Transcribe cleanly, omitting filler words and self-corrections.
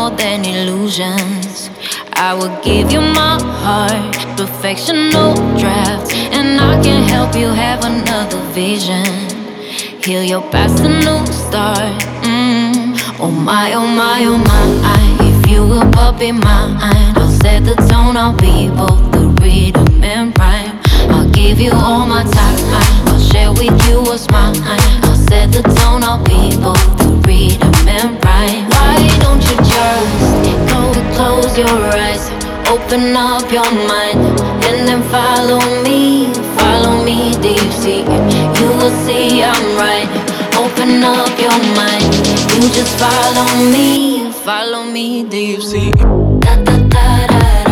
more than illusions. I will give you my heart, perfection, no drafts, and I can help you have another vision. Heal your past, a new start. Oh my, oh my, oh my. If you will but be mine, I'll set the tone, I'll be both the rhythm and rhyme. I'll give you all my time, I'll share with you what's mine. I'll set the tone, I'll be both the rhythm and rhyme. Why don't you just close your eyes, open up your mind, and then follow me deep sea. You will see I'm right. Open up your mind, you just follow me deep sea. Da da da da.